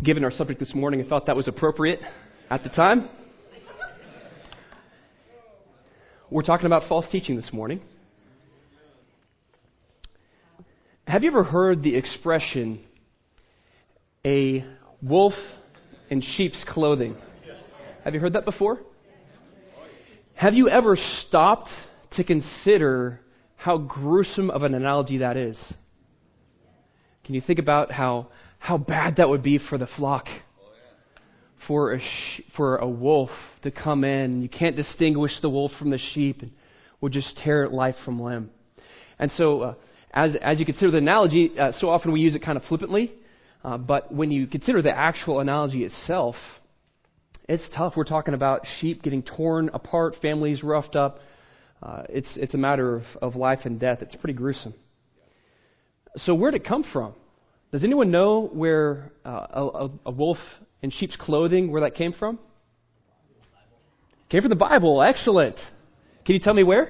given our subject this morning, I thought that was appropriate at the time. We're talking about false teaching this morning. Have you ever heard the expression, a wolf in sheep's clothing? Have you heard that before? Have you ever stopped to consider how gruesome of an analogy that is? Can you think about how bad that would be for the flock? For a wolf to come in, you can't distinguish the wolf from the sheep, and will just tear life from limb. And so, as you consider the analogy, so often we use it kind of flippantly, but when you consider the actual analogy itself, it's tough. We're talking about sheep getting torn apart, families roughed up. It's a matter of life and death. It's pretty gruesome. So where did it come from? Does anyone know where a wolf in sheep's clothing, where that came from? Came from the Bible. Excellent. Can you tell me where?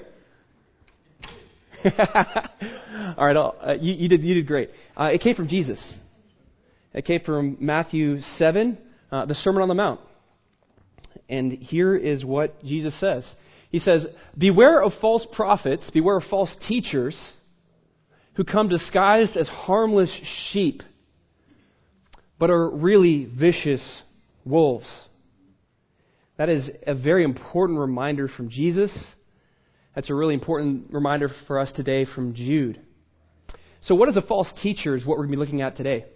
All right, you did great. It came from Jesus. It came from Matthew 7, the Sermon on the Mount. And here is what Jesus says. He says, "Beware of false prophets, beware of false teachers, who come disguised as harmless sheep, but are really vicious wolves." That is a very important reminder from Jesus. That's a really important reminder for us today from Jude. So what is a false teacher is what we're going to be looking at today.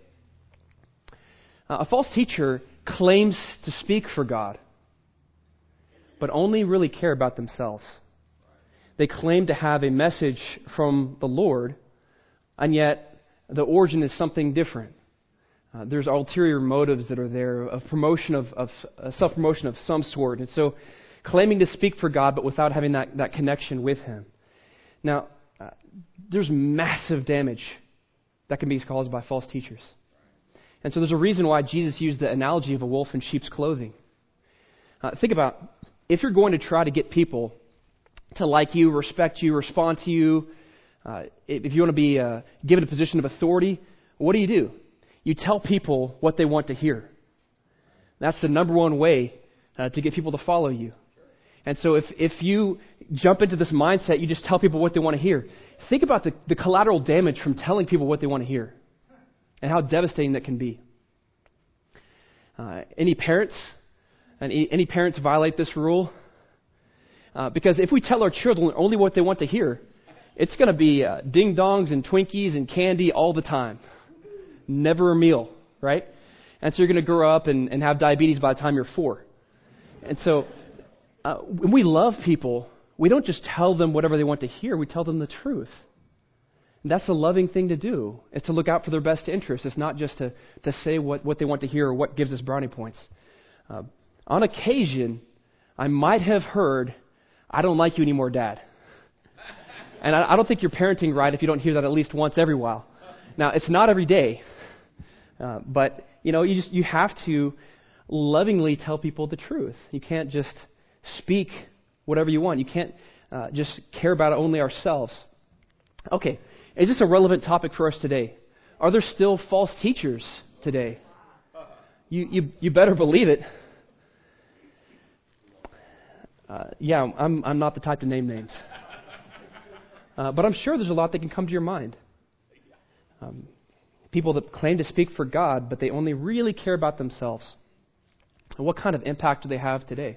A false teacher claims to speak for God, but only really care about themselves. They claim to have a message from the Lord, and yet the origin is something different. There's ulterior motives that are there of promotion of self-promotion of some sort. And so claiming to speak for God, but without having that connection with Him. Now, there's massive damage that can be caused by false teachers. And so there's a reason why Jesus used the analogy of a wolf in sheep's clothing. Think about, if you're going to try to get people to like you, respect you, respond to you, if you want to be given a position of authority, what do? You tell people what they want to hear. That's the number one way to get people to follow you. And so if you jump into this mindset, you just tell people what they want to hear. Think about the collateral damage from telling people what they want to hear and how devastating that can be. Any parents violate this rule? Because if we tell our children only what they want to hear, it's going to be ding-dongs and Twinkies and candy all the time. Never a meal, right? And so you're going to grow up and have diabetes by the time you're 4. And so when we love people, we don't just tell them whatever they want to hear. We tell them the truth. And that's the loving thing to do, is to look out for their best interests. It's not just to say what they want to hear or what gives us brownie points. On occasion, I might have heard, "I don't like you anymore, Dad." And I don't think you're parenting right if you don't hear that at least once every while. Now, it's not every day, but you have to lovingly tell people the truth. You can't just speak whatever you want. You can't just care about only ourselves. Okay, is this a relevant topic for us today? Are there still false teachers today? You better believe it. I'm not the type to name names. But I'm sure there's a lot that can come to your mind. People that claim to speak for God, but they only really care about themselves. And what kind of impact do they have today?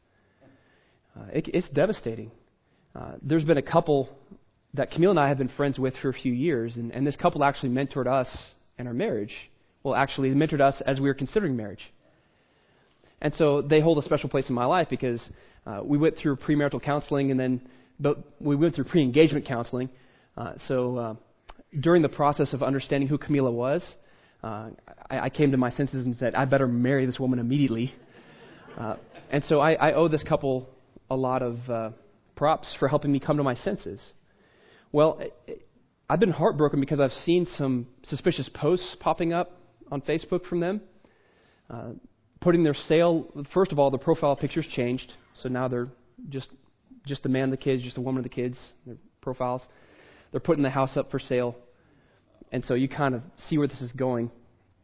It's devastating. There's been a couple that Camille and I have been friends with for a few years, and this couple actually mentored us in our marriage. Well, actually, they mentored us as we were considering marriage. And so they hold a special place in my life because we went through premarital counseling, but we went through pre-engagement counseling. During the process of understanding who Camila was, I came to my senses and said, I better marry this woman immediately. And so I owe this couple a lot of props for helping me come to my senses. Well, I've been heartbroken because I've seen some suspicious posts popping up on Facebook from them, putting their sale. First of all, the profile pictures changed, so now they're just the man and the kids, just the woman and the kids, their profiles. They're putting the house up for sale, and so you kind of see where this is going.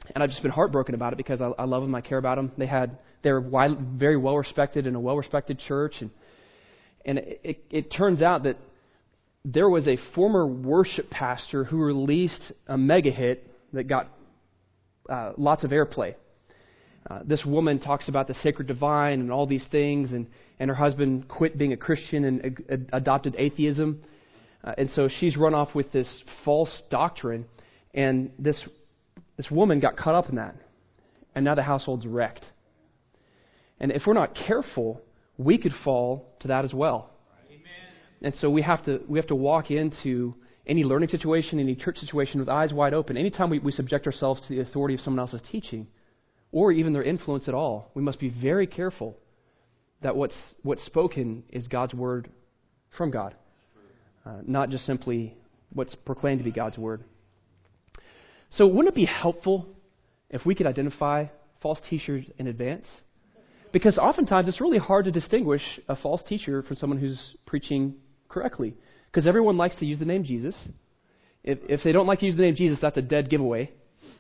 And I've just been heartbroken about it because I love them, I care about them. They're very well respected in a well respected church, and it turns out that there was a former worship pastor who released a mega hit that got lots of airplay. This woman talks about the sacred divine and all these things, and her husband quit being a Christian and adopted atheism. And so she's run off with this false doctrine, and this woman got caught up in that. And now the household's wrecked. And if we're not careful, we could fall to that as well. Amen. And so we have to walk into any learning situation, any church situation with eyes wide open. Anytime we subject ourselves to the authority of someone else's teaching, or even their influence at all, we must be very careful that what's spoken is God's word from God, not just simply what's proclaimed to be God's word. So wouldn't it be helpful if we could identify false teachers in advance? Because oftentimes it's really hard to distinguish a false teacher from someone who's preaching correctly. Because everyone likes to use the name Jesus. If they don't like to use the name Jesus, that's a dead giveaway.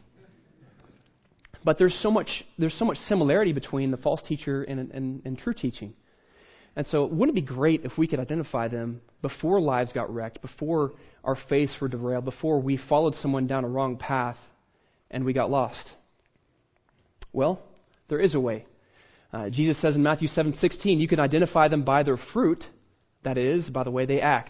But there's so much similarity between the false teacher and true teaching. And so wouldn't it be great if we could identify them before lives got wrecked, before our faiths were derailed, before we followed someone down a wrong path and we got lost? Well, there is a way. Jesus says in Matthew 7:16, you can identify them by their fruit, that is, by the way they act.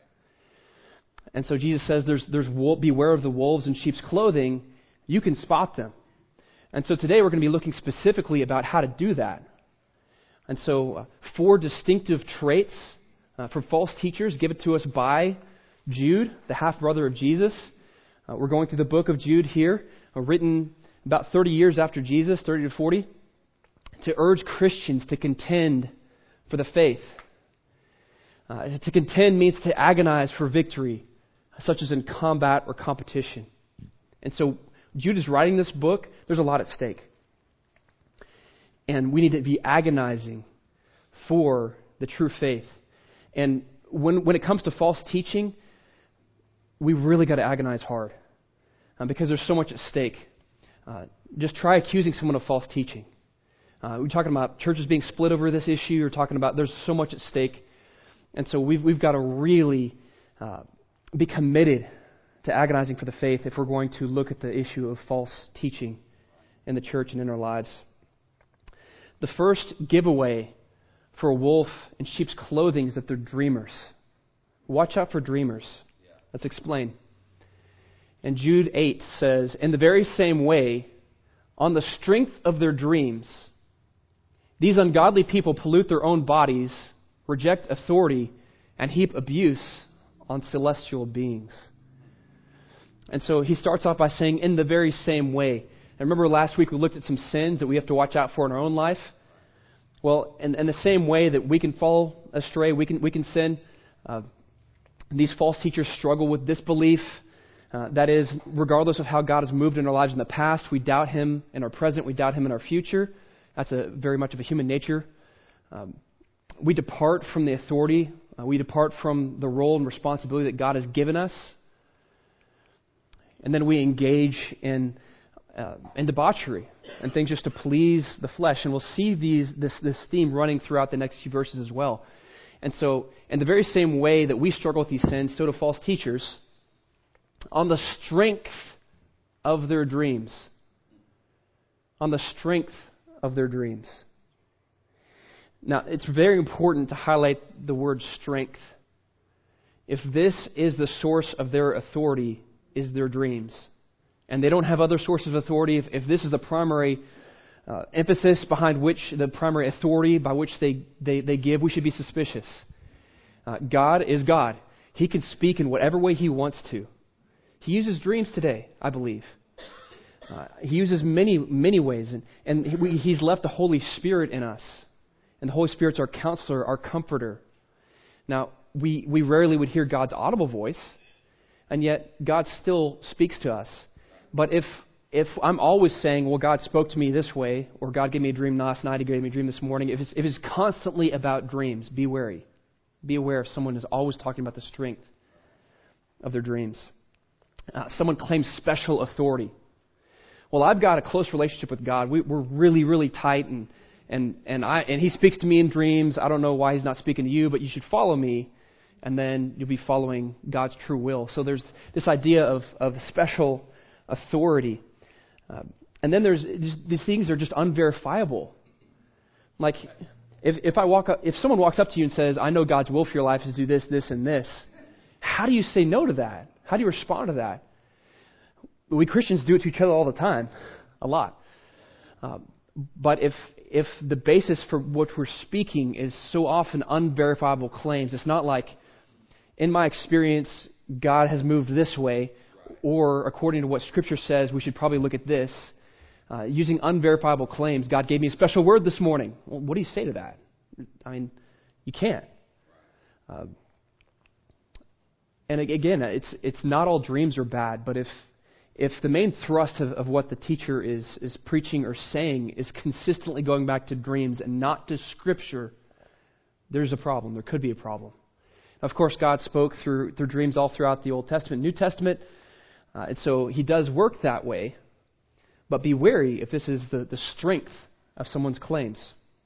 And so Jesus says beware of the wolves in sheep's clothing. You can spot them. And so today we're going to be looking specifically about how to do that. And so 4 distinctive traits for false teachers given to us by Jude, the half-brother of Jesus. We're going through the book of Jude here, written about 30 years after Jesus, 30 to 40, to urge Christians to contend for the faith. To contend means to agonize for victory, such as in combat or competition. And so Jude is writing this book. There's a lot at stake. And we need to be agonizing for the true faith. And when it comes to false teaching, we really got to agonize hard because there's so much at stake. Just try accusing someone of false teaching. We're talking about churches being split over this issue. We're talking about there's so much at stake. And so we've got to really be committed to agonizing for the faith if we're going to look at the issue of false teaching in the church and in our lives. The first giveaway for a wolf in sheep's clothing is that they're dreamers. Watch out for dreamers. Let's explain. And Jude 8 says, in the very same way, on the strength of their dreams, these ungodly people pollute their own bodies, reject authority, and heap abuse on celestial beings. And so he starts off by saying, in the very same way. And remember last week we looked at some sins that we have to watch out for in our own life? Well, in the same way that we can fall astray, we can sin, these false teachers struggle with disbelief. That is, regardless of how God has moved in our lives in the past, we doubt Him in our present, we doubt Him in our future. That's very much of a human nature. We depart from the authority. We depart from the role and responsibility that God has given us. And then we engage in debauchery and things just to please the flesh. And we'll see this theme running throughout the next few verses as well. And so, in the very same way that we struggle with these sins, so do false teachers, on the strength of their dreams. On the strength of their dreams. Now, it's very important to highlight the word strength. If this is the source of their authority, is their dreams, and they don't have other sources of authority, if this is the primary emphasis behind which, the primary authority by which they give, we should be suspicious. God is God. He can speak in whatever way He wants to. He uses dreams today, I believe. He uses many, many ways, and He's left the Holy Spirit in us. And the Holy Spirit's our counselor, our comforter. Now, we rarely would hear God's audible voice, and yet God still speaks to us. But if I'm always saying, well, God spoke to me this way, or God gave me a dream last night, He gave me a dream this morning, if it's constantly about dreams, be wary. Be aware if someone is always talking about the strength of their dreams. Someone claims special authority. well, I've got a close relationship with God. We're really, really tight, and He speaks to me in dreams. I don't know why He's not speaking to you, but you should follow me, and then you'll be following God's true will. So there's this idea of special authority. And then there's these things that are just unverifiable. Like, if someone walks up to you and says, I know God's will for your life is to do this, this, and this, how do you say no to that? How do you respond to that? We Christians do it to each other all the time, a lot. But if the basis for what we're speaking is so often unverifiable claims, it's not like, in my experience, God has moved this way, or according to what Scripture says, we should probably look at this. Using unverifiable claims, God gave me a special word this morning. Well, what do you say to that? I mean, you can't. And again, it's not all dreams are bad, but if the main thrust of what the teacher is preaching or saying is consistently going back to dreams and not to Scripture, there's a problem. There could be a problem. Of course, God spoke through dreams all throughout the Old Testament, New Testament, and so He does work that way. But be wary if this is the strength of someone's claims.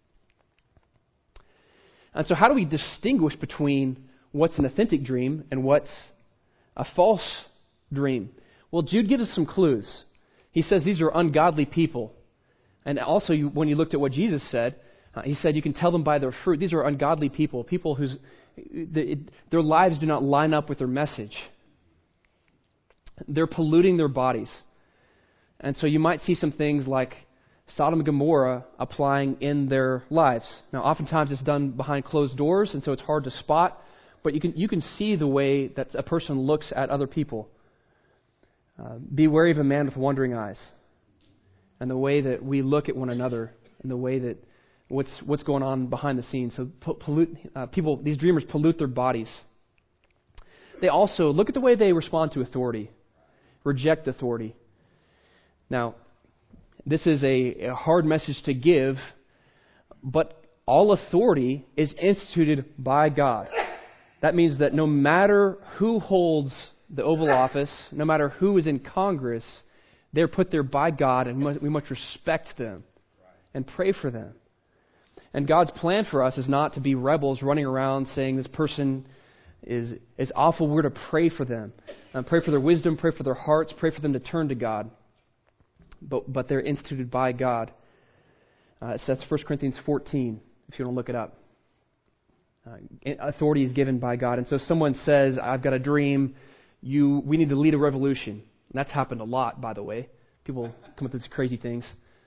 And so how do we distinguish between what's an authentic dream and what's a false dream? Well, Jude gives us some clues. He says these are ungodly people. And also, when you looked at what Jesus said, He said you can tell them by their fruit. These are ungodly people their lives do not line up with their message. They're polluting their bodies. And so you might see some things like Sodom and Gomorrah applying in their lives. Now, oftentimes it's done behind closed doors, and so it's hard to spot. But you can see the way that a person looks at other people. Be wary of a man with wandering eyes, and the way that we look at one another, and the way that what's going on behind the scenes. So these dreamers pollute their bodies. They also look at the way they respond to authority, reject authority. Now, this is a hard message to give, but all authority is instituted by God. That means that no matter who holds the Oval Office, no matter who is in Congress, they're put there by God, and we must respect them and pray for them. And God's plan for us is not to be rebels running around saying this person is awful. We're to pray for them, pray for their wisdom, pray for their hearts, pray for them to turn to God. But they're instituted by God. It says 1 Corinthians 14, if you want to look it up. Authority is given by God. And so someone says, I've got a dream, we need to lead a revolution. And that's happened a lot, by the way. People come up with these crazy things.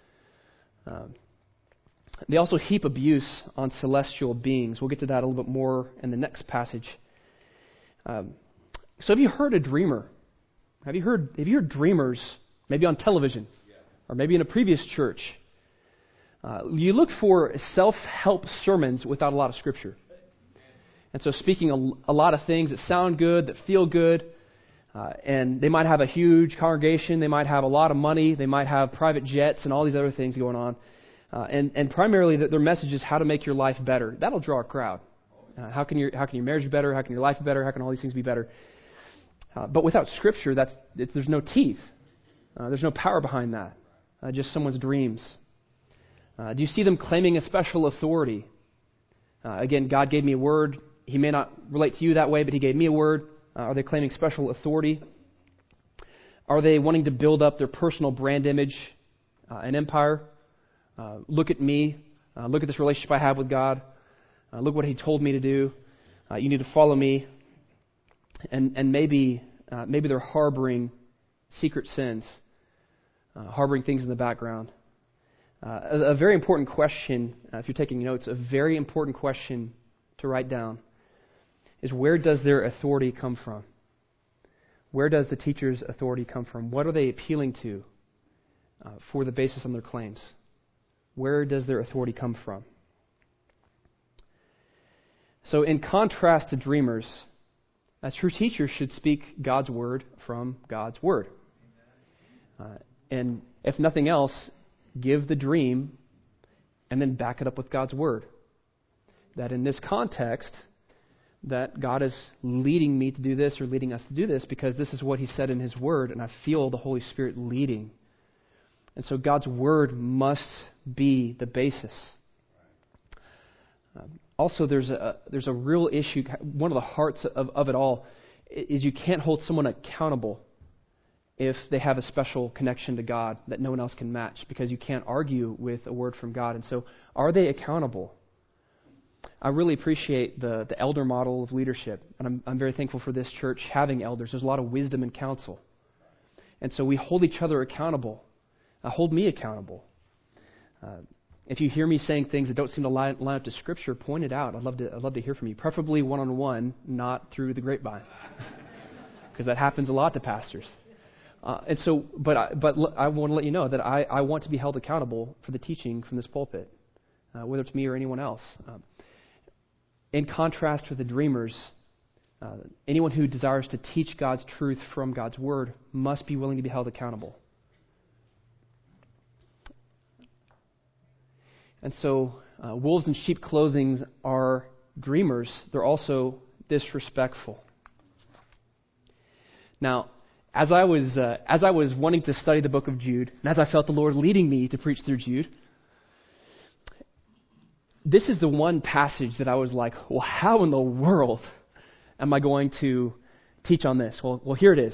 They also heap abuse on celestial beings. We'll get to that a little bit more in the next passage. So have you heard a dreamer? Have you heard dreamers, maybe on television? Or maybe in a previous church. You look for self-help sermons without a lot of Scripture. And so speaking a lot of things that sound good, that feel good, and they might have a huge congregation, they might have a lot of money, they might have private jets and all these other things going on. And primarily their message is how to make your life better. That'll draw a crowd. How can your marriage be better? How can your life be better? How can all these things be better? But without Scripture, there's no teeth. There's no power behind that. Just someone's dreams. Do you see them claiming a special authority? Again, God gave me a word. He may not relate to you that way, but He gave me a word. Are they claiming special authority? Are they wanting to build up their personal brand image, an empire? Look at me. Look at this relationship I have with God. Look what He told me to do. You need to follow me. And maybe they're harboring secret sins. Harboring things in the background. A very important question, if you're taking notes, a very important question to write down is, where does their authority come from? Where does the teacher's authority come from? What are they appealing to for the basis on their claims? Where does their authority come from? So in contrast to dreamers, a true teacher should speak God's word from God's word. And if nothing else, give the dream and then back it up with God's word. That in this context, that God is leading me to do this or leading us to do this because this is what He said in His word, and I feel the Holy Spirit leading. And so God's word must be the basis. Also, there's a real issue. One of the hearts of it all is you can't hold someone accountable if they have a special connection to God that no one else can match, because you can't argue with a word from God. And so, are they accountable? I really appreciate the elder model of leadership, and I'm very thankful for this church having elders. There's a lot of wisdom and counsel. And so we hold each other accountable. Hold me accountable. If you hear me saying things that don't seem to line up to Scripture, point it out. I'd love to hear from you, preferably one-on-one, not through the grapevine, because that happens a lot to pastors. But I want to let you know that I want to be held accountable for the teaching from this pulpit, whether it's me or anyone else. In contrast to the dreamers, anyone who desires to teach God's truth from God's word must be willing to be held accountable. And so, wolves in sheep clothing are dreamers. They're also disrespectful. Now, as I was wanting to study the book of Jude, and as I felt the Lord leading me to preach through Jude, this is the one passage that I was like, well, how in the world am I going to teach on this? Well, here it is.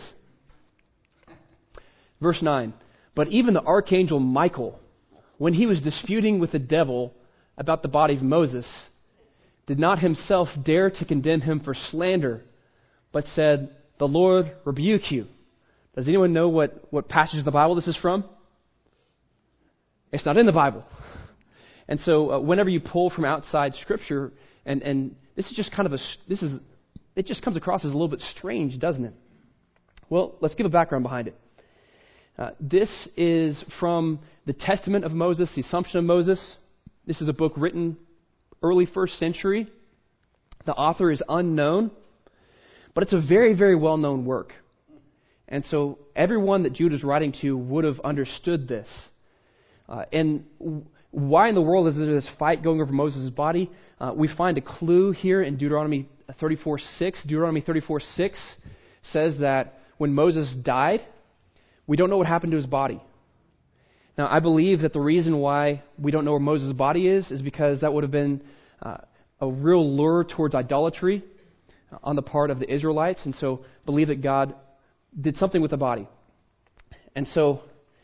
Verse 9. But even the archangel Michael, when he was disputing with the devil about the body of Moses, did not himself dare to condemn him for slander, but said, "The Lord rebuke you." Does anyone know what passage of the Bible this is from? It's not in the Bible. And so whenever you pull from outside Scripture, and this is just kind of it just comes across as a little bit strange, doesn't it? Well, let's give a background behind it. This is from the Testament of Moses, the Assumption of Moses. This is a book written early 1st century. The author is unknown, but it's a very, very well-known work. And so everyone that Jude is writing to would have understood this. And why in the world is there this fight going over Moses' body? We find a clue here in Deuteronomy 34:6. Deuteronomy 34:6 says that when Moses died, we don't know what happened to his body. Now, I believe that the reason why we don't know where Moses' body is because that would have been a real lure towards idolatry on the part of the Israelites, and so believe that God did something with the body. And so,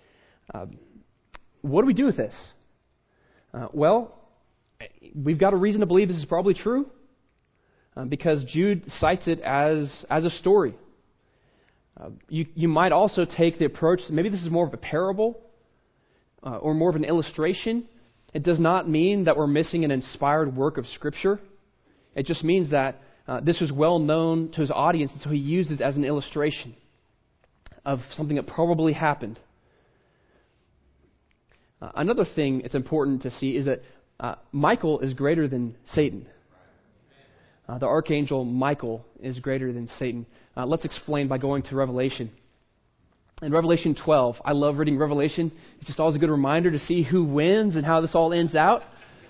what do we do with this? Well, we've got a reason to believe this is probably true because Jude cites it as a story. You might also take the approach that maybe this is more of a parable or more of an illustration. It does not mean that we're missing an inspired work of Scripture. It just means that this was well known to his audience, and so he used it as an illustration of something that probably happened. Another thing it's important to see is that Michael is greater than Satan. The archangel Michael is greater than Satan. Let's explain by going to Revelation. In Revelation 12, I love reading Revelation. It's just always a good reminder to see who wins and how this all ends out.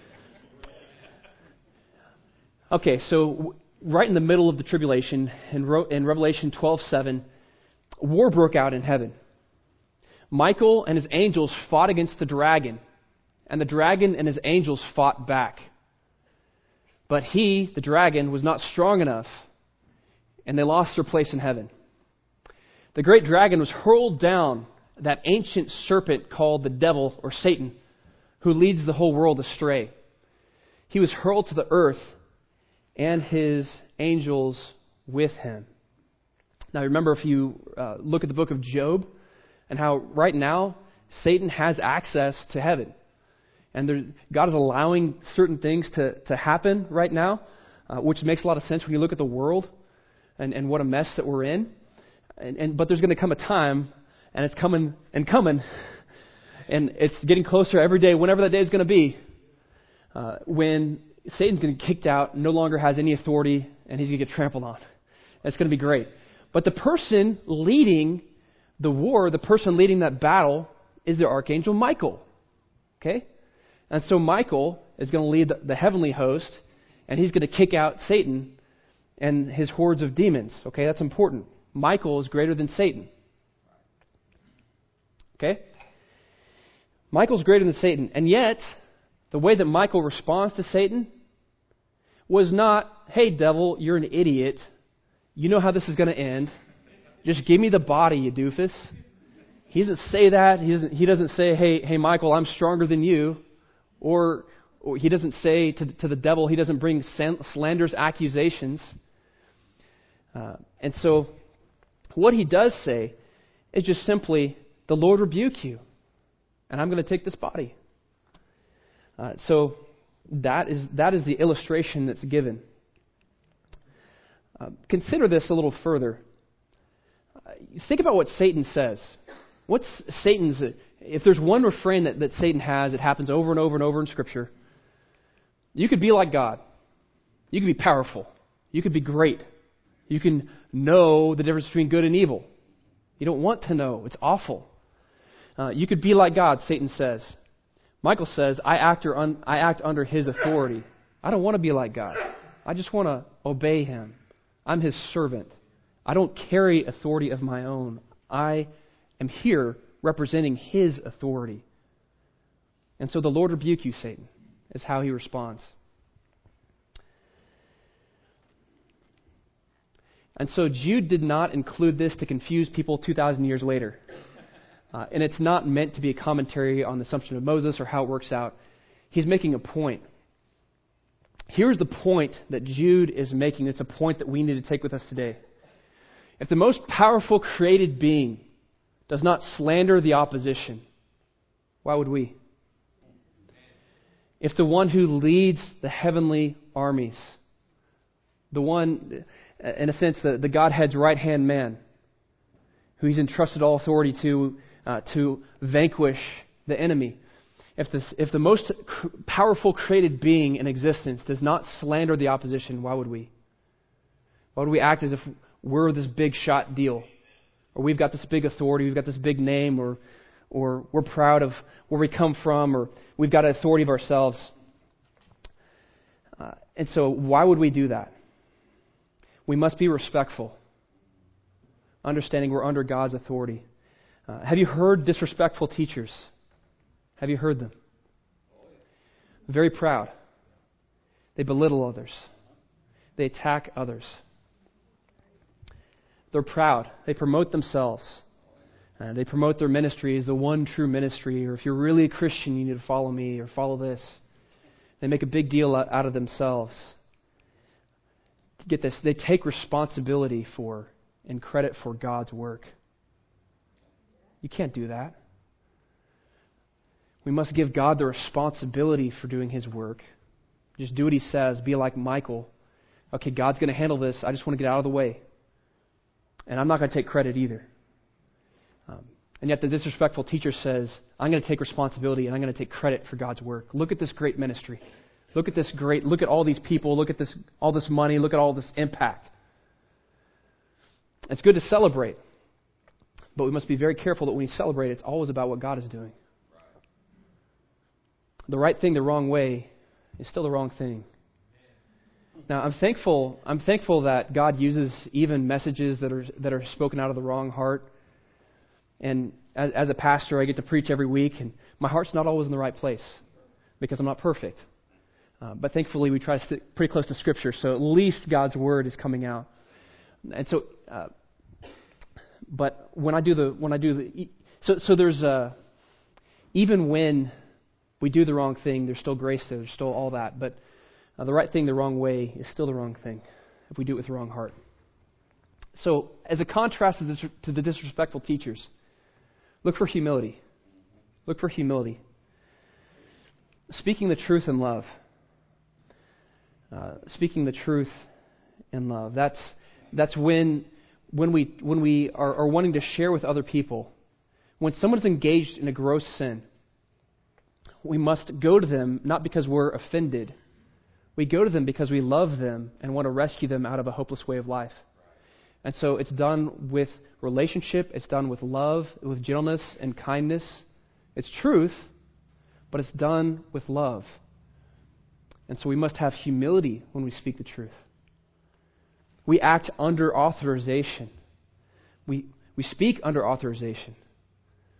Okay, so right in the middle of the tribulation, in Revelation 12:7, war broke out in heaven. Michael and his angels fought against the dragon, and the dragon and his angels fought back. But he, the dragon, was not strong enough, and they lost their place in heaven. The great dragon was hurled down, that ancient serpent called the devil or Satan, who leads the whole world astray. He was hurled to the earth, and his angels with him. Now remember, if you look at the book of Job, and how right now Satan has access to heaven. And God is allowing certain things to happen right now, which makes a lot of sense when you look at the world and what a mess that we're in. But there's going to come a time, and it's coming, and it's getting closer every day, whenever that day is going to be, when Satan's going to get kicked out, no longer has any authority, and he's going to get trampled on. It's going to be great. But the person leading the war, the person leading that battle, is the archangel Michael. Okay? And so Michael is going to lead the heavenly host, and he's going to kick out Satan and his hordes of demons. Okay? That's important. Michael is greater than Satan. Okay? Michael's greater than Satan. And yet, the way that Michael responds to Satan was not, hey, devil, you're an idiot. You know how this is going to end. Just give me the body, you doofus. He doesn't say that. He doesn't say, hey, Michael, I'm stronger than you. Or he doesn't say to the devil, he doesn't bring slanderous accusations. And so what he does say is just simply, the Lord rebuke you, and I'm going to take this body. So that is the illustration that's given. Consider this a little further. Think about what Satan says. What's Satan's... If there's one refrain that Satan has, it happens over and over and over in Scripture. You could be like God. You could be powerful. You could be great. You can know the difference between good and evil. You don't want to know. It's awful. You could be like God, Satan says. Michael says, I act under His authority. I don't want to be like God. I just want to obey Him. I'm His servant. I don't carry authority of my own. I am here representing His authority. And so the Lord rebuke you, Satan, is how He responds. And so Jude did not include this to confuse people 2,000 years later. And it's not meant to be a commentary on the Assumption of Moses or how it works out. He's making a point. Here's the point that Jude is making. It's a point that we need to take with us today. If the most powerful created being does not slander the opposition, why would we? If the one who leads the heavenly armies, the one, in a sense, the Godhead's right-hand man, who He's entrusted all authority to vanquish the enemy, if the most powerful created being in existence does not slander the opposition, why would we? Why would we act as if we're this big shot deal? Or we've got this big authority, we've got this big name, or we're proud of where we come from, or we've got an authority of ourselves. And so why would we do that? We must be respectful, understanding we're under God's authority. Have you heard disrespectful teachers? Have you heard them? Very proud. They belittle others. They attack others. They're proud. They promote themselves. They promote their ministry as the one true ministry. Or if you're really a Christian, you need to follow me or follow this. They make a big deal out of themselves. Get this, they take responsibility for and credit for God's work. You can't do that. We must give God the responsibility for doing His work. Just do what He says. Be like Michael. Okay, God's going to handle this. I just want to get out of the way. And I'm not going to take credit either. And yet the disrespectful teacher says, I'm going to take responsibility and I'm going to take credit for God's work. Look at this great ministry. Look at all these people. Look at all this money. Look at all this impact. It's good to celebrate. But we must be very careful that when we celebrate, it's always about what God is doing. The right thing the wrong way is still the wrong thing. Now, I'm thankful that God uses even messages that are spoken out of the wrong heart. And as a pastor, I get to preach every week, and my heart's not always in the right place because I'm not perfect. But thankfully, we try to stick pretty close to Scripture, so at least God's Word is coming out. And so, but when I do the, so there's even when we do the wrong thing, there's still grace there, there's still all that. But the right thing the wrong way is still the wrong thing if we do it with the wrong heart. So, as a contrast to the disrespectful teachers, look for humility. Look for humility. Speaking the truth in love. Speaking the truth in love. That's when we are wanting to share with other people. When someone's engaged in a gross sin, we must go to them not because we're offended. We go to them because we love them and want to rescue them out of a hopeless way of life. And so it's done with relationship, it's done with love, with gentleness and kindness. It's truth, but it's done with love. And so we must have humility when we speak the truth. We act under authorization. We speak under authorization.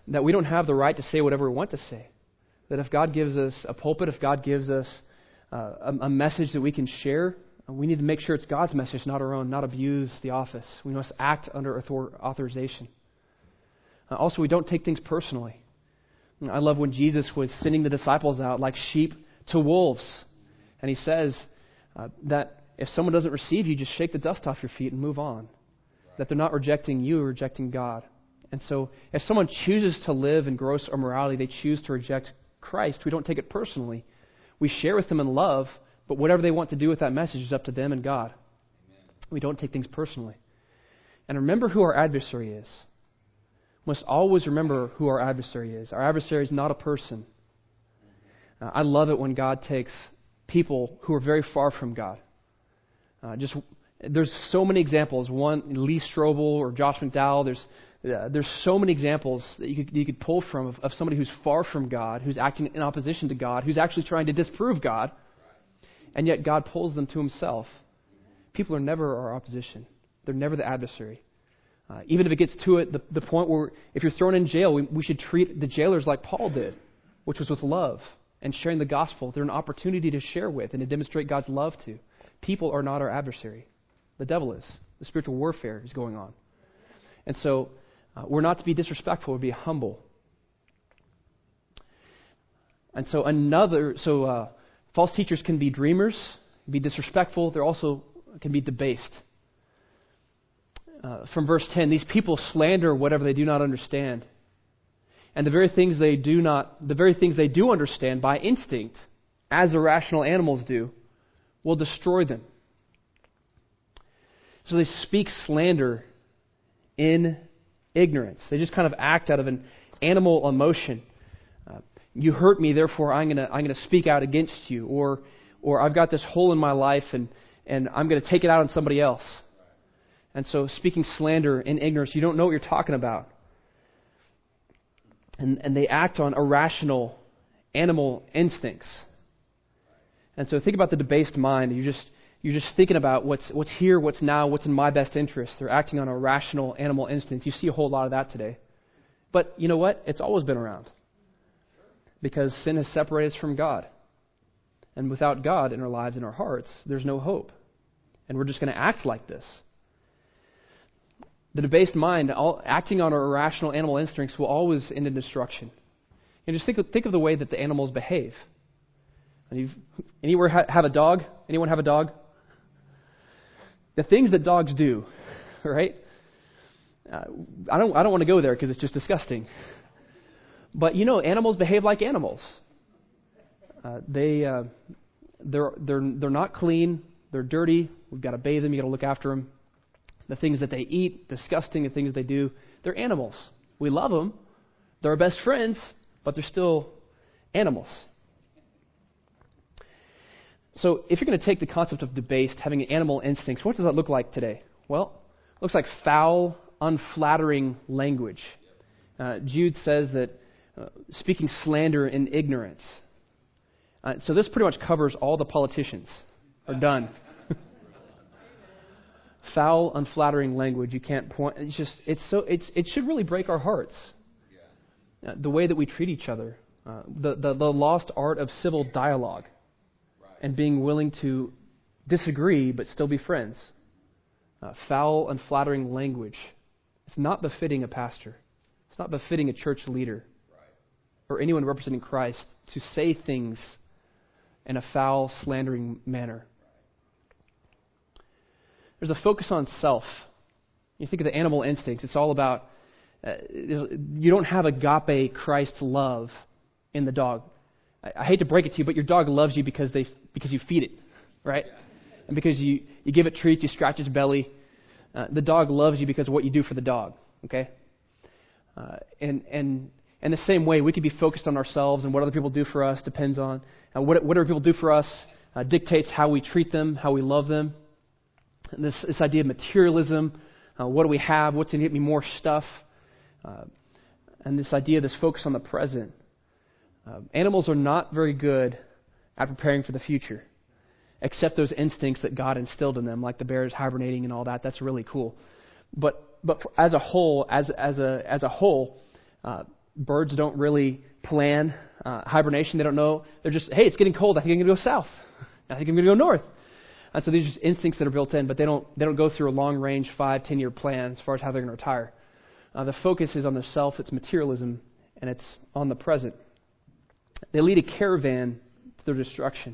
that we don't have the right to say whatever we want to say. That if God gives us a pulpit, if God gives us a message that we can share, we need to make sure it's God's message, not our own, not abuse the office. We must act under authorization. Also, we don't take things personally. I love when Jesus was sending the disciples out like sheep to wolves. And he says that if someone doesn't receive you, just shake the dust off your feet and move on. That they're not rejecting you, rejecting God. And so if someone chooses to live in gross immorality, they choose to reject Christ, we don't take it personally. We share with them in love, but whatever they want to do with that message is up to them and God. Amen. We don't take things personally. And remember who our adversary is. We must always remember who our adversary is. Our adversary is not a person. I love it when God takes people who are very far from God. There's so many examples. One, Lee Strobel or Josh McDowell. There's so many examples that you could pull from of somebody who's far from God, who's acting in opposition to God, who's actually trying to disprove God, and yet God pulls them to Himself. People are never our opposition. They're never the adversary. Even if it gets to it, the point where if you're thrown in jail, we should treat the jailers like Paul did, which was with love and sharing the gospel. They're an opportunity to share with and to demonstrate God's love to. People are not our adversary. The devil is. The spiritual warfare is going on. And so we're not to be disrespectful, we're to be humble. And so false teachers can be dreamers, be disrespectful. They also can be debased. From verse 10, these people slander whatever they do not understand. And the very things they do understand by instinct, as irrational animals do, will destroy them. So they speak slander in ignorance. They just kind of act out of an animal emotion. You hurt me, therefore I'm gonna speak out against you. Or I've got this hole in my life and I'm going to take it out on somebody else. And so speaking slander in ignorance, you don't know what you're talking about. And they act on irrational animal instincts. And so think about the debased mind. You're just thinking about what's here, what's now, what's in my best interest. They're acting on irrational animal instincts. You see a whole lot of that today. But you know what? It's always been around. Because sin has separated us from God. And without God in our lives, in our hearts, there's no hope. And we're just going to act like this. The debased mind, acting on our irrational animal instincts, will always end in destruction. And just think of the way that the animals behave. Anywhere have a dog? Anyone have a dog? The things that dogs do, right? I don't want to go there because it's just disgusting. But animals behave like animals. They're not clean. They're dirty. We've got to bathe them. You got to look after them. The things that they eat, disgusting. The things they do, they're animals. We love them. They're our best friends, but they're still animals. So if you're going to take the concept of debased, having animal instincts, what does that look like today? Well, it looks like foul, unflattering language. Jude says that speaking slander in ignorance. So this pretty much covers all the politicians are done. Foul, unflattering language. You can't point. It should really break our hearts. The way that we treat each other, the lost art of civil dialogue, and being willing to disagree but still be friends. Foul, unflattering language. It's not befitting a pastor. It's not befitting a church leader or anyone representing Christ to say things in a foul, slandering manner. There's a focus on self. You think of the animal instincts. It's all about, you don't have agape Christ love in the dog. I hate to break it to you, but your dog loves you because you feed it, right? And because you give it treats, you scratch its belly. The dog loves you because of what you do for the dog, okay? And in the same way, we could be focused on ourselves, and what other people do for us depends on what other people do for us dictates how we treat them, how we love them. And this idea of materialism, what do we have? What's going to get me more stuff? And this idea, this focus on the present. Animals are not very good at preparing for the future, except those instincts that God instilled in them, like the bears hibernating and all that. That's really cool. But as a whole, Birds don't really plan hibernation. They don't know. They're just, hey, it's getting cold. I think I'm going to go south. I think I'm going to go north. And so these are just instincts that are built in, but they don't go through a long-range 5-10-year plan as far as how they're going to retire. The focus is on their self, it's materialism, and it's on the present. They lead a caravan to their destruction.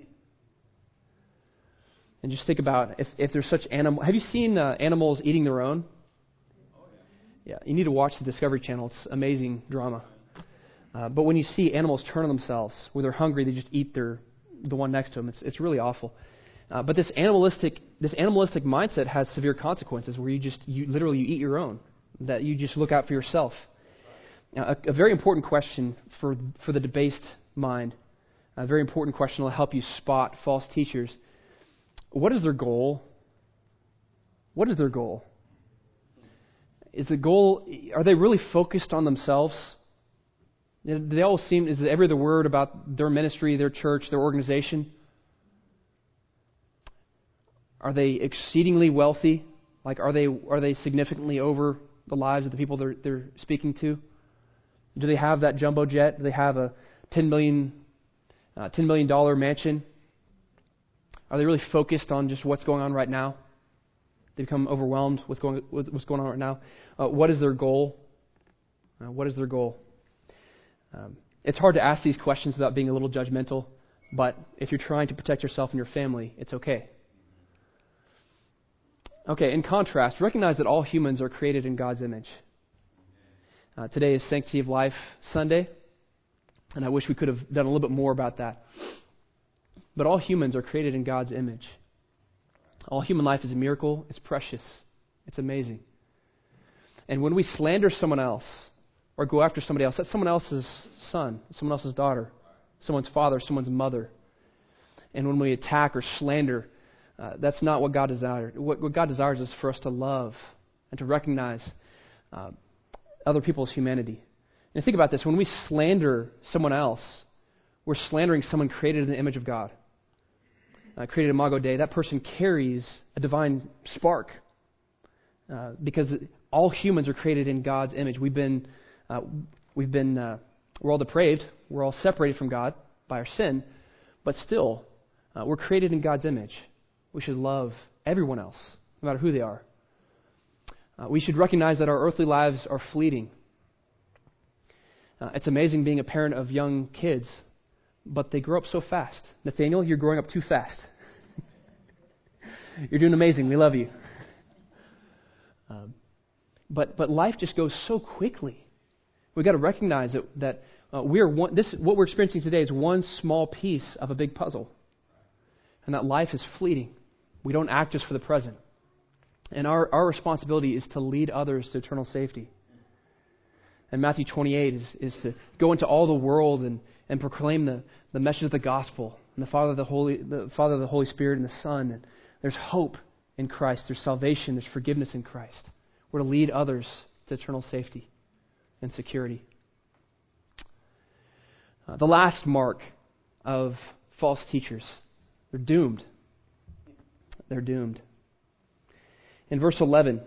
And just think about if there's such animal. Have you seen animals eating their own? Yeah, you need to watch the Discovery Channel. It's amazing drama. But when you see animals turn on themselves, when they're hungry, they just eat the one next to them. It's really awful. But this animalistic mindset has severe consequences, where you literally eat your own, that you just look out for yourself. Now, a very important question for the debased mind, a very important question that will help you spot false teachers. What is their goal? What is their goal? Are they really focused on themselves? They all seem, is every other word about their ministry, their church, their organization? Are they exceedingly wealthy? Like, are they significantly over the lives of the people they're speaking to? Do they have that jumbo jet? Do they have a $10 million mansion? Are they really focused on just what's going on right now? They become overwhelmed with what's going on right now. What is their goal? What is their goal? It's hard to ask these questions without being a little judgmental, but if you're trying to protect yourself and your family, it's okay. Okay, in contrast, recognize that all humans are created in God's image. Today is Sanctity of Life Sunday, and I wish we could have done a little bit more about that. But all humans are created in God's image. All human life is a miracle. It's precious. It's amazing. And when we slander someone else or go after somebody else, that's someone else's son, someone else's daughter, someone's father, someone's mother. And when we attack or slander, that's not what God desires. What God desires is for us to love and to recognize other people's humanity. And think about this. When we slander someone else, we're slandering someone created in the image of God. Created Imago Dei. That person carries a divine spark because all humans are created in God's image. We're all depraved. We're all separated from God by our sin, but still, we're created in God's image. We should love everyone else, no matter who they are. We should recognize that our earthly lives are fleeting. It's amazing being a parent of young kids, but they grow up so fast. Nathaniel, you're growing up too fast. You're doing amazing. We love you. But life just goes so quickly. We've got to recognize that what we're experiencing today is one small piece of a big puzzle, and that life is fleeting. We don't act just for the present. And our responsibility is to lead others to eternal safety. And Matthew 28 is to go into all the world and proclaim the message of the gospel, and the Father of the Holy Spirit and the Son. And there's hope in Christ. There's salvation. There's forgiveness in Christ. We're to lead others to eternal safety and security. The last mark of false teachers, they're doomed. They're doomed. In verse 11,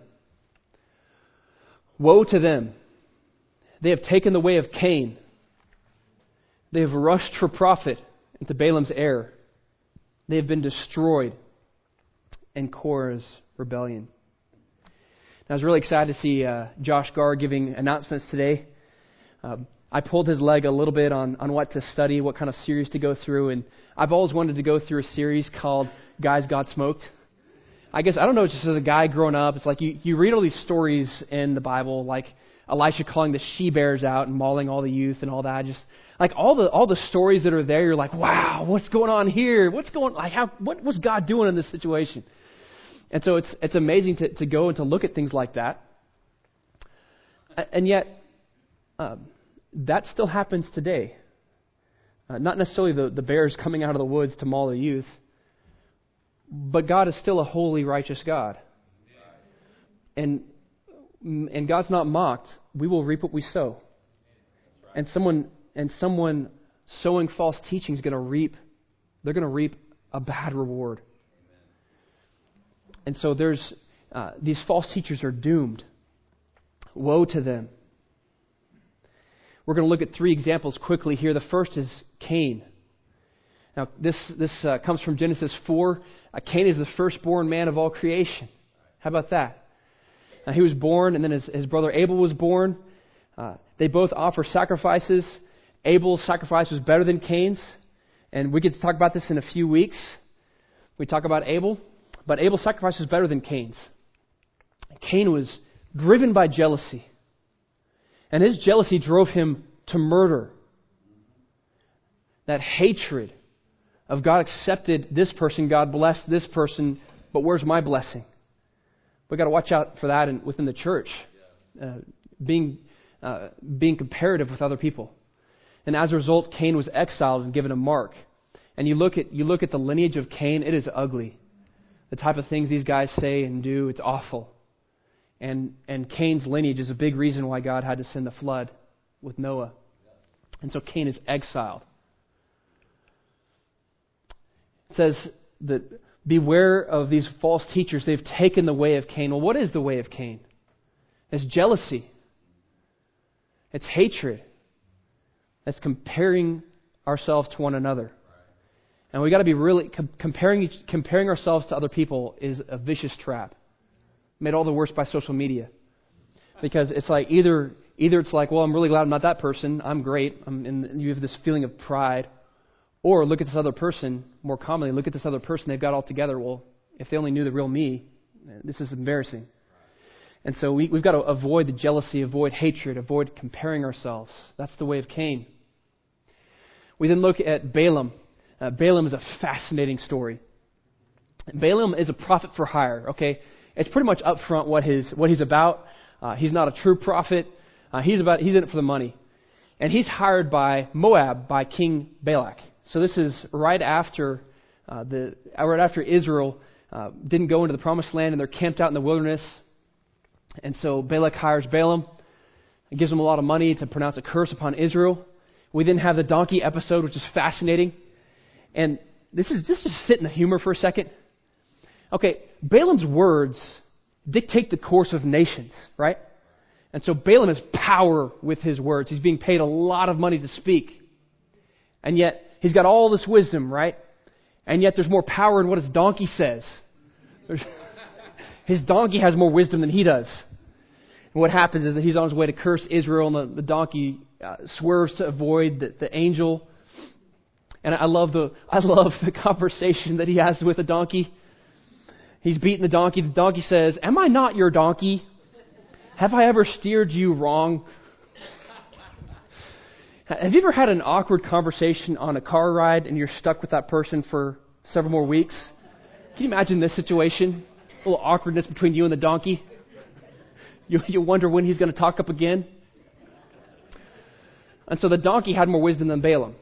woe to them. They have taken the way of Cain. They have rushed for profit into Balaam's error. They have been destroyed in Korah's rebellion. I was really excited to see Josh Garr giving announcements today. I pulled his leg a little bit on what to study, what kind of series to go through, and I've always wanted to go through a series called Guys Got Smoked. I guess, I don't know, just as a guy growing up, it's like you read all these stories in the Bible, like Elisha calling the she-bears out and mauling all the youth and all that. Just like all the stories that are there, you're like, wow, what's going on here? What was God doing in this situation? And so it's amazing to go and to look at things like that. And yet, that still happens today. Not necessarily the bears coming out of the woods to maul the youth, but God is still a holy, righteous God. And God's not mocked. We will reap what we sow. And someone sowing false teaching is going to reap. They're going to reap a bad reward. And so there's these false teachers are doomed. Woe to them. We're going to look at 3 examples quickly here. The first is Cain. Now, this comes from Genesis 4. Cain is the firstborn man of all creation. How about that? He was born, and then his brother Abel was born. They both offer sacrifices. Abel's sacrifice was better than Cain's. And we get to talk about this in a few weeks. We talk about Abel. But Abel's sacrifice was better than Cain's. Cain was driven by jealousy. And his jealousy drove him to murder. That hatred of God accepted this person, God blessed this person, but where's my blessing? We've got to watch out for that within the church. Being comparative with other people. And as a result, Cain was exiled and given a mark. And you look at the lineage of Cain, it is ugly. The type of things these guys say and do, it's awful. And Cain's lineage is a big reason why God had to send the flood with Noah. And so Cain is exiled. It says that beware of these false teachers. They've taken the way of Cain. Well, what is the way of Cain? It's jealousy. It's hatred. It's comparing ourselves to one another. And we got to be really comparing ourselves to other people is a vicious trap. Made all the worse by social media. Because it's like either it's like, well, I'm really glad I'm not that person. I'm great. And you have this feeling of pride. Or look at this other person. More commonly, look at this other person. They've got it all together. Well, if they only knew the real me, this is embarrassing. And so we've got to avoid the jealousy, avoid hatred, avoid comparing ourselves. That's the way of Cain. We then look at Balaam. Balaam is a fascinating story. Balaam is a prophet for hire. Okay, it's pretty much upfront what he's about. He's not a true prophet. He's in it for the money, and he's hired by Moab, by King Balak. So this is right after Israel didn't go into the Promised Land, and they're camped out in the wilderness. And so Balak hires Balaam and gives him a lot of money to pronounce a curse upon Israel. We then have the donkey episode, which is fascinating. And this is just sit in the humor for a second. Okay, Balaam's words dictate the course of nations, right? And so Balaam has power with his words. He's being paid a lot of money to speak. And yet, he's got all this wisdom, right? And yet there's more power in what his donkey says. His donkey has more wisdom than he does. And what happens is that he's on his way to curse Israel, and the donkey swerves to avoid the angel. And I love the conversation that he has with the donkey. He's beating the donkey. The donkey says, "Am I not your donkey? Have I ever steered you wrong?" Have you ever had an awkward conversation on a car ride and you're stuck with that person for several more weeks? Can you imagine this situation? A little awkwardness between you and the donkey. You wonder when he's going to talk up again. And so the donkey had more wisdom than Balaam.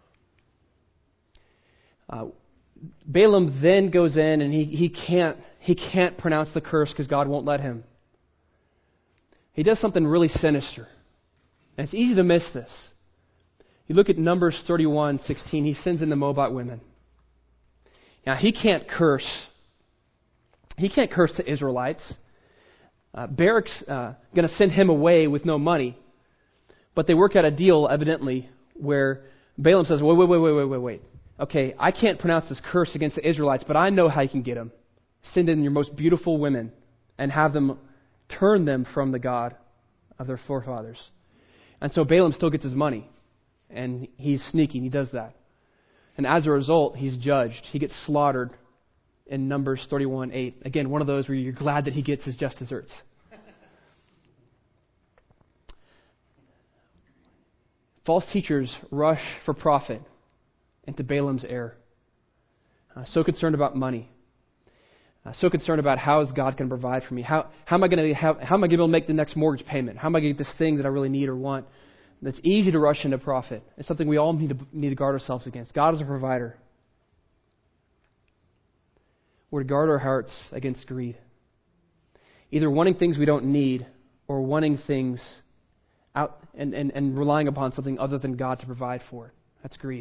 Balaam then goes in and he can't pronounce the curse because God won't let him. He does something really sinister. And it's easy to miss this. You look at Numbers 31:16. He sends in the Moabite women. Now he can't curse. He can't curse to Israelites. Barak's going to send him away with no money. But they work out a deal, evidently, where Balaam says, wait. Okay, I can't pronounce this curse against the Israelites, but I know how you can get them. Send in your most beautiful women and have them turn them from the God of their forefathers. And so Balaam still gets his money. And he's sneaky. He does that. And as a result, he's judged. He gets slaughtered in Numbers 31:8. Again, one of those where you're glad that he gets his just desserts. False teachers rush for profit into Balaam's error. So concerned about money. So concerned about how is God going to provide for me? How am I going to be able to make the next mortgage payment? How am I going to get this thing that I really need or want? That's easy to rush into profit. It's something we all need to guard ourselves against. God is a provider. We're to guard our hearts against greed. Either wanting things we don't need or wanting things out and relying upon something other than God to provide for it. That's greed.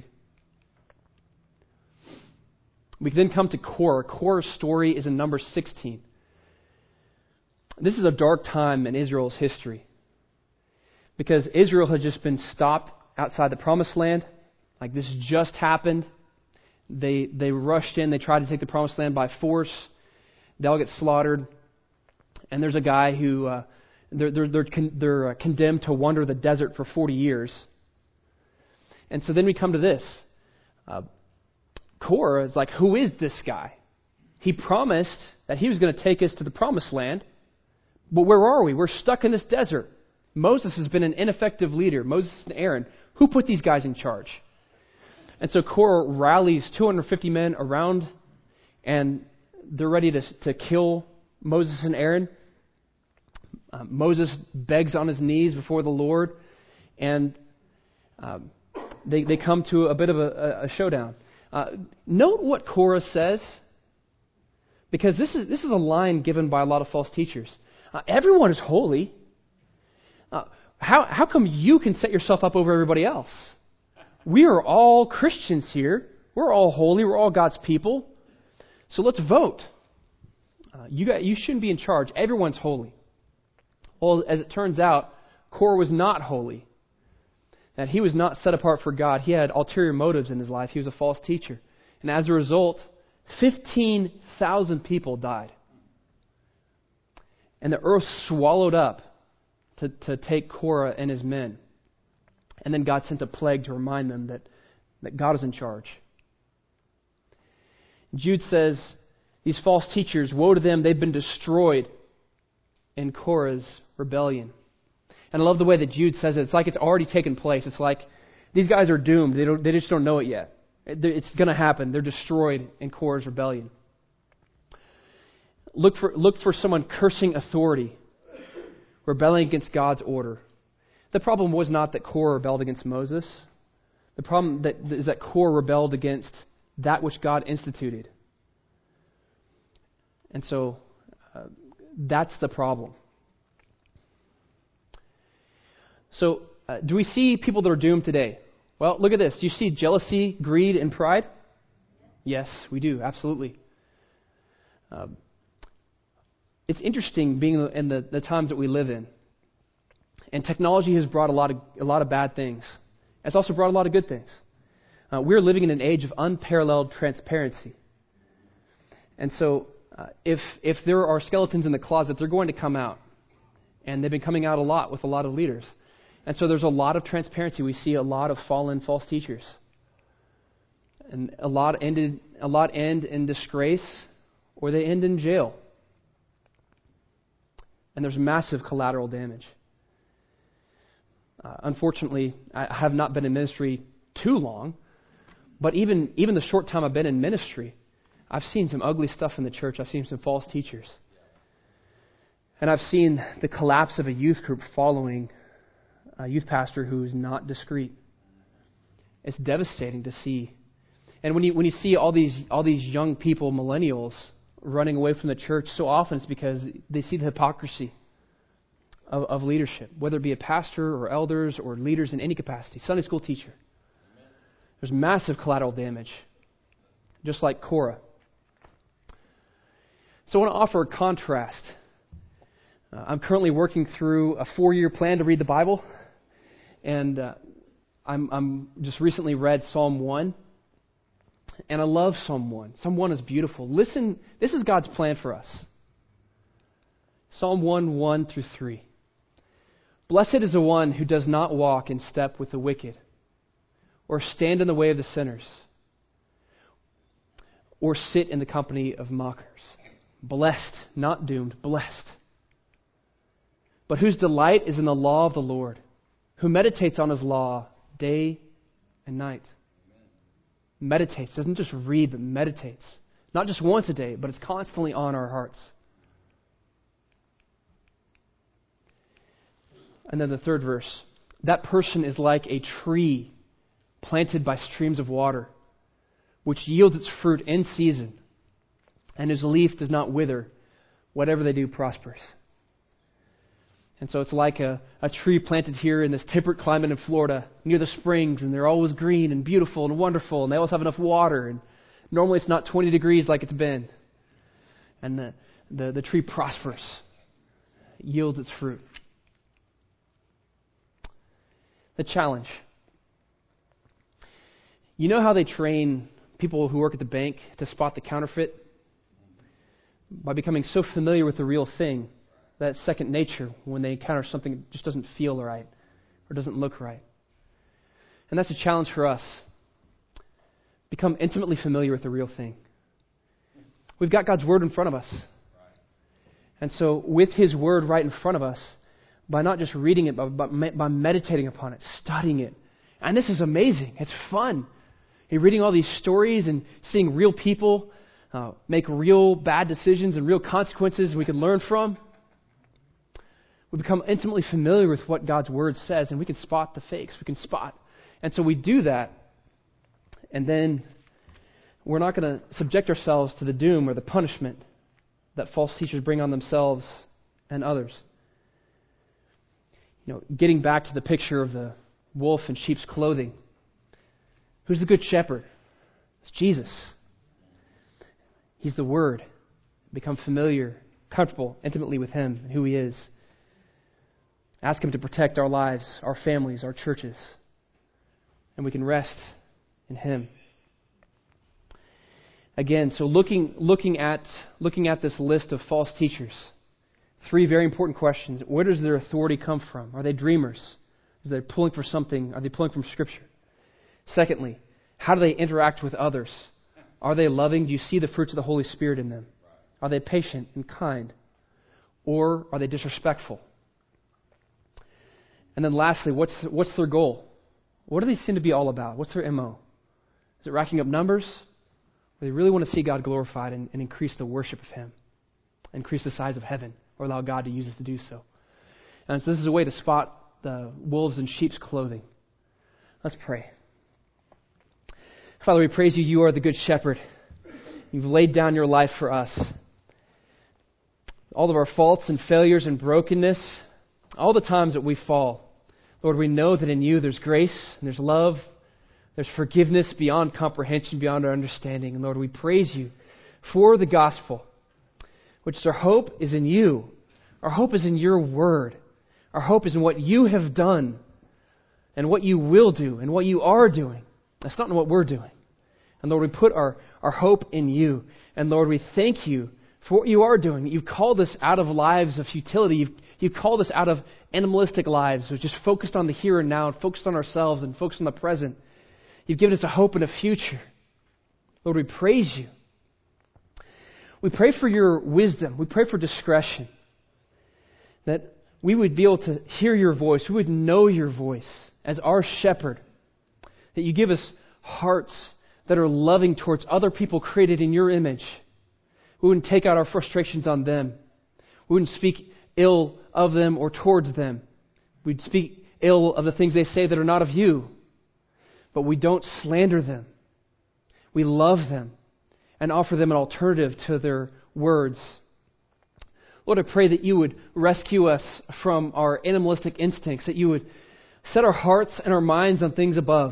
We then come to Korah. Korah's story is in Numbers 16. This is a dark time in Israel's history. because Israel had just been stopped outside the Promised Land. Like, this just happened. They rushed in. They tried to take the Promised Land by force. They all get slaughtered. And there's a guy who they're condemned to wander the desert for 40 years. And so then we come to this. Korah is like, who is this guy? He promised that he was going to take us to the Promised Land. But where are we? We're stuck in this desert. Moses has been an ineffective leader. Moses and Aaron. Who put these guys in charge? And so Korah rallies 250 men around, and they're ready to kill Moses and Aaron. Moses begs on his knees before the Lord, and they come to a bit of a showdown. Note what Korah says, because this is a line given by a lot of false teachers. Everyone is holy. How come you can set yourself up over everybody else? We are all Christians here. We're all holy. We're all God's people. So let's vote. You shouldn't be in charge. Everyone's holy. Well, as it turns out, Korah was not holy. That he was not set apart for God. He had ulterior motives in his life. He was a false teacher. And as a result, 15,000 people died. And the earth swallowed up to take Korah and his men. And then God sent a plague to remind them that God is in charge. Jude says, these false teachers, woe to them, they've been destroyed in Korah's rebellion. And I love the way that Jude says it. It's like it's already taken place. It's like these guys are doomed. They just don't know it yet. It's going to happen. They're destroyed in Korah's rebellion. Look for someone cursing authority, rebelling against God's order. The problem was not that Korah rebelled against Moses. The problem is that Korah rebelled against that which God instituted. And so that's the problem. So do we see people that are doomed today? Well, look at this. Do you see jealousy, greed, and pride? Yes, we do. Absolutely. It's interesting being in the times that we live in. And technology has brought a lot of bad things. It's also brought a lot of good things. We're living in an age of unparalleled transparency. And so if there are skeletons in the closet, they're going to come out. And they've been coming out a lot with a lot of leaders. And so there's a lot of transparency. We see a lot of fallen false teachers. And a lot end in disgrace, or they end in jail. And there's massive collateral damage. Unfortunately, I have not been in ministry too long, but even the short time I've been in ministry, I've seen some ugly stuff in the church. I've seen some false teachers. And I've seen the collapse of a youth group following a youth pastor who is not discreet. It's devastating to see. And when you see all these young people, millennials, running away from the church, so often it's because they see the hypocrisy of leadership, whether it be a pastor or elders or leaders in any capacity, Sunday school teacher. Amen. There's massive collateral damage, just like Korah. So I want to offer a contrast. I'm currently working through a 4-year plan to read the Bible, and I'm just recently read Psalm 1, and I love Psalm 1. Psalm 1 is beautiful. Listen, this is God's plan for us. Psalm 1 through 3. Blessed is the one who does not walk in step with the wicked, or stand in the way of the sinners, or sit in the company of mockers. Blessed, not doomed, blessed. But whose delight is in the law of the Lord, who meditates on his law day and night. Meditates, doesn't just read, but meditates. Not just once a day, but it's constantly on our hearts. And then the third verse. That person is like a tree planted by streams of water, which yields its fruit in season, and whose leaf does not wither. Whatever they do prospers. And so it's like a tree planted here in this temperate climate in Florida, near the springs, and they're always green and beautiful and wonderful, and they always have enough water, and normally it's not 20 degrees like it's been. And the tree prospers, yields its fruit. the challenge. You know how they train people who work at the bank to spot the counterfeit? By becoming so familiar with the real thing, that second nature when they encounter something that just doesn't feel right or doesn't look right. And that's a challenge for us. Become intimately familiar with the real thing. We've got God's Word in front of us. And so with His Word right in front of us, by not just reading it, but by meditating upon it, studying it. And this is amazing. It's fun. You're reading all these stories and seeing real people make real bad decisions and real consequences we can learn from. We become intimately familiar with what God's Word says, and we can spot the fakes. We can spot. And so we do that, and then we're not going to subject ourselves to the doom or the punishment that false teachers bring on themselves and others. Getting back to the picture of the wolf in sheep's clothing. Who's the good shepherd? It's Jesus. He's the Word. Become familiar, comfortable, intimately with Him and who He is. Ask Him to protect our lives, our families, our churches. And we can rest in Him. Again, so looking at this list of false teachers, 3 very important questions. Where does their authority come from? Are they dreamers? Are they pulling for something? Are they pulling from Scripture? Secondly, how do they interact with others? Are they loving? Do you see the fruits of the Holy Spirit in them? Are they patient and kind? Or are they disrespectful? And then lastly, what's their goal? What do they seem to be all about? What's their MO? Is it racking up numbers? Or they really want to see God glorified and increase the worship of Him, increase the size of heaven, or allow God to use us to do so. And so this is a way to spot the wolves in sheep's clothing. Let's pray. Father, we praise You. You are the good shepherd. You've laid down Your life for us. All of our faults and failures and brokenness, all the times that we fall, Lord, we know that in You there's grace and there's love, there's forgiveness beyond comprehension, beyond our understanding. And Lord, we praise You for the gospel, which is our hope is in You. Our hope is in Your Word. Our hope is in what You have done and what You will do and what You are doing. That's not in what we're doing. And Lord, we put our hope in You. And Lord, we thank You for what You are doing. You've called us out of lives of futility. You've called us out of animalistic lives, which is focused on the here and now, and focused on ourselves and focused on the present. You've given us a hope and a future. Lord, we praise You. We pray for Your wisdom. We pray for discretion. That we would be able to hear Your voice. We would know Your voice as our shepherd. That You give us hearts that are loving towards other people created in Your image. We wouldn't take out our frustrations on them. We wouldn't speak ill of them or towards them. We'd speak ill of the things they say that are not of You. But we don't slander them. We love them and offer them an alternative to their words. Lord, I pray that You would rescue us from our animalistic instincts, that You would set our hearts and our minds on things above.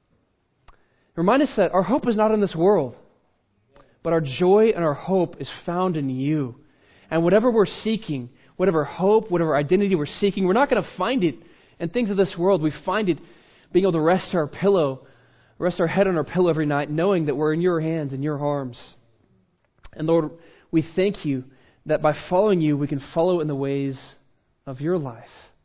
Remind us that our hope is not in this world, but our joy and our hope is found in You. And whatever we're seeking, whatever hope, whatever identity we're seeking, we're not going to find it in things of this world. We find it being able to rest our head on our pillow every night, knowing that we're in Your hands and Your arms. And Lord, we thank You that by following You, we can follow in the ways of Your life.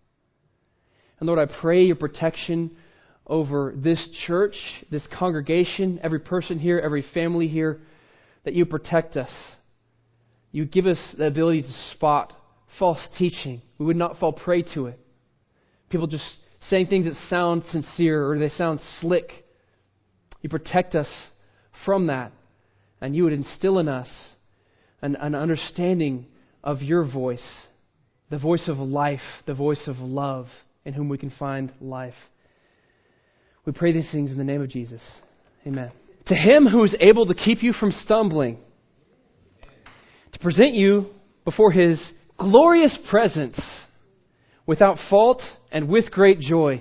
And Lord, I pray Your protection over this church, this congregation, every person here, every family here, that You protect us. You give us the ability to spot false teaching. We would not fall prey to it. People just saying things that sound sincere or they sound slick. You protect us from that. And You would instill in us an understanding of Your voice, the voice of life, the voice of love, in whom we can find life. We pray these things in the name of Jesus. Amen. To Him who is able to keep you from stumbling, to present you before His glorious presence without fault and with great joy.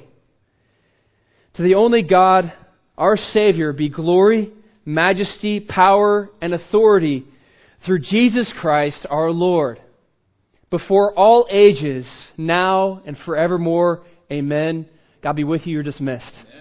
To the only God, our Savior, be glory, majesty, power, and authority through Jesus Christ our Lord, before all ages, now and forevermore. Amen. God be with you. You're dismissed.